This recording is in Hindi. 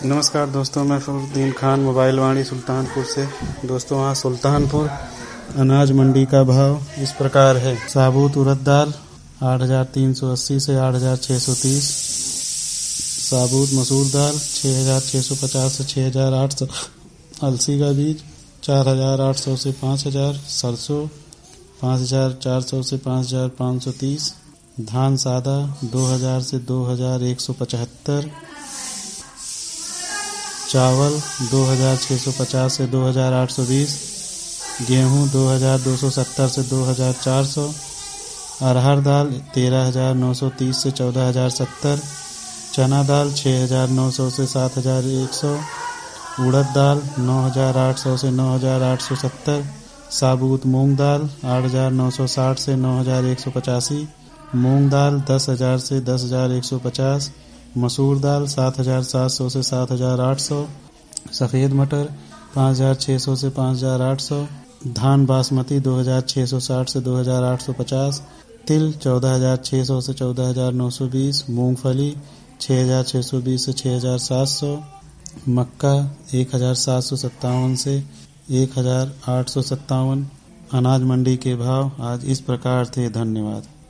नमस्कार दोस्तों, मैं फखरुद्दीन खान मोबाइल वाणी सुल्तानपुर से। दोस्तों, आज सुल्तानपुर अनाज मंडी का भाव इस प्रकार है। साबुत उड़द दाल 8,380 से 8,630। साबुत मसूर दाल 6,650 से 6,800। अलसी का बीज 4,800 से 5,000। सरसों 5,400 से 5,530। धान सादा 2,000 से 2,175। चावल 2,650 से 2,820। गेहूँ 2,270 से 2,400। अरहर दाल 13,930 से 14,070। चना दाल 6,900 से 7,100। उड़द दाल 9,800 से 9,870। साबुत मूंग दाल 8,960 से 9,185। मूंग दाल 10,000 से 10,150। मसूर दाल 7,700 से 7,800। सफ़ेद मटर 5,600 से 5,800। धान बासमती 2,660 से 2,850। तिल 14,600 से 14,920। मूंगफली 6,620 से 6,700। मक्का 1,757 से 1,857। अनाज मंडी के भाव आज इस प्रकार थे। धन्यवाद।